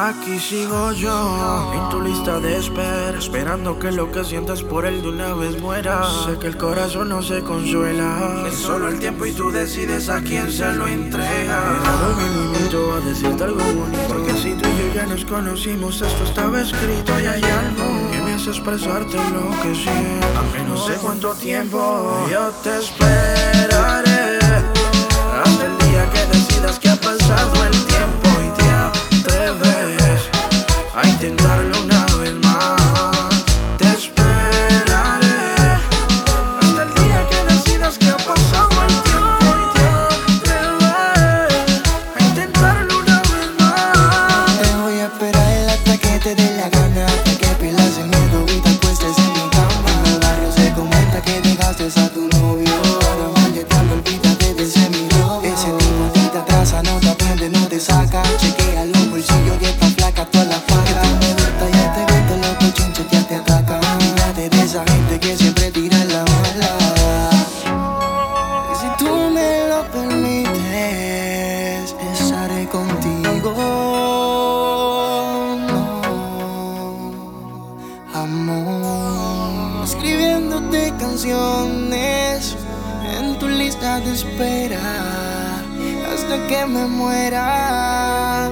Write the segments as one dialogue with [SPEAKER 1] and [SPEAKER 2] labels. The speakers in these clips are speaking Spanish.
[SPEAKER 1] Aquí sigo yo, en tu lista de espera, esperando que lo que sientas por él de una vez muera. Sé que el corazón no se consuela, es solo el tiempo y tú decides a quién se lo entrega. Pero me limito a decirte algo bonito, porque si tú y yo ya nos conocimos, esto estaba escrito y hay algo que me hace expresarte lo que siento. Aunque no sé cuánto tiempo, yo te esperaré hasta el día que decidas que ha pasado el tiempo y te atreves a intentarlo una vez más. Te esperaré hasta el día que decidas que ha pasado el tiempo y te atreves a intentarlo una vez más.
[SPEAKER 2] Te voy a esperar hasta que te dé la gana, hasta que pierdas el miedo y te acuestes en mi cama. En el barrio se comenta que dejaste a tu novio, ahora malletando, olvídate de ese mi novio. Ese tipo a ti te atrasa, no te atiende, no te saca. Chequea los bolsillos y esta flaca toda la faca. Que tú me gusta, ya te gusta, los cochinches ya te atacan. Olvídate de esa gente que siempre tira la mala. Y si tú me lo permites, estaré contigo. Amor, escribiéndote canciones en tu lista de espera hasta que me muera.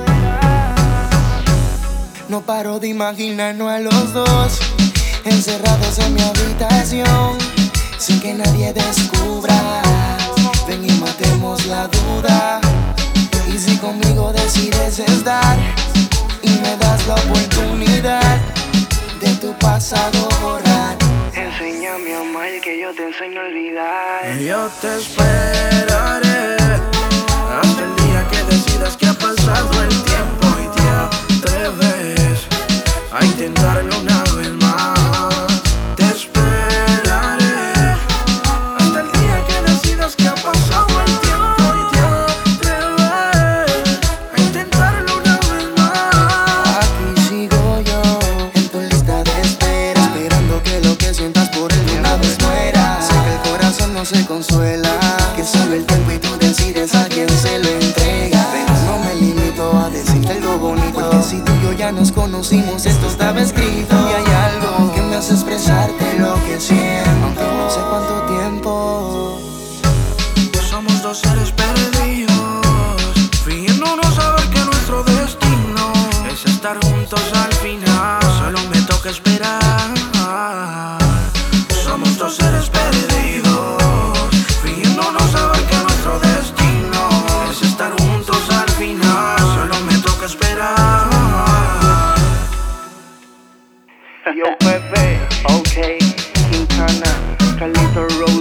[SPEAKER 2] No paro de imaginarnos a los dos encerrados en mi habitación sin que nadie descubra. Ven y matemos la duda. Y si conmigo decides estar y me das la oportunidad de tu pasado borrar, enséñame a amar que yo te enseño a olvidar.
[SPEAKER 1] Yo te esperaré hasta el día que decidas que ha pasado el tiempo y te atreves a intentarlo una vez más. Te esperaré hasta el día que decidas que ha pasado el tiempo y te atreves a intentarlo una vez más.
[SPEAKER 2] Aquí sigo yo, en tu lista de espera, esperando que lo que sientas por él de una vez muera. Sé que el corazón no se consuela, que solo el tiempo y tú decides a quién se lo entrega. Pero no me limito a decirte algo bonito, porque si tú y yo ya nos conocimos, esto estaba escrito. Y hay algo que me hace expresarte lo que siento, aunque no sé cuánto tiempo.
[SPEAKER 1] Somos dos seres perdidos, fingiendo no saber que nuestro destino es estar juntos al final. Solo me toca esperar. Somos dos seres perdidos, fingiendo no saber que nuestro destino es estar juntos al final. Solo me toca esperar.
[SPEAKER 3] Yo Pepe, OK, Quintana, Carlito Rose.